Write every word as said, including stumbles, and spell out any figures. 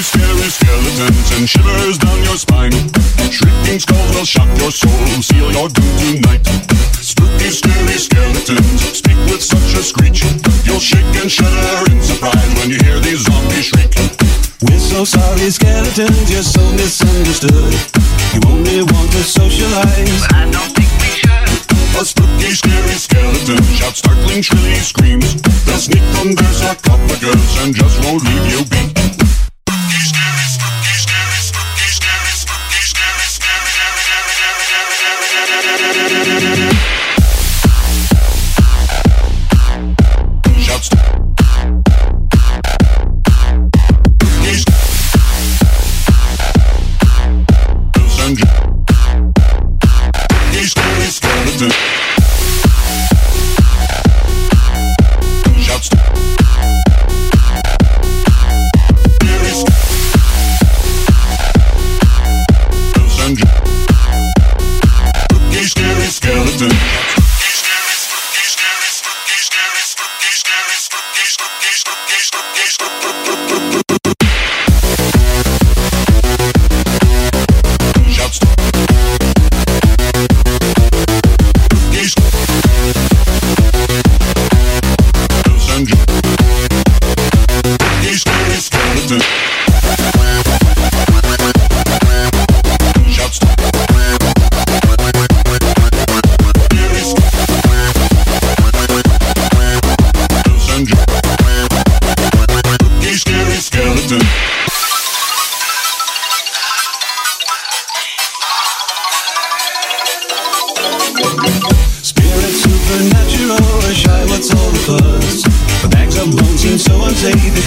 scary skeletons and shivers down your spine. Shrieking skulls will shock your soul, seal your doom tonight. Spooky, scary skeletons speak with such a screech. You'll shake and shudder in surprise when you hear these zombies shriek. We're so sorry, skeletons, you're so misunderstood. You only want to socialize, but I don't think we should. A spooky, scary skeleton shouts startling, shrilly screams. They'll sneak under sarcophagus and just won't leave you be. Spooky, scary, spooky, scary, spooky, scary, spooky, scary, scary, shouts. Scary skeleton shouts. Scary, scary skeleton. Supernatural, or shy, what's all the fuss? The bags of bones seem so unsafe.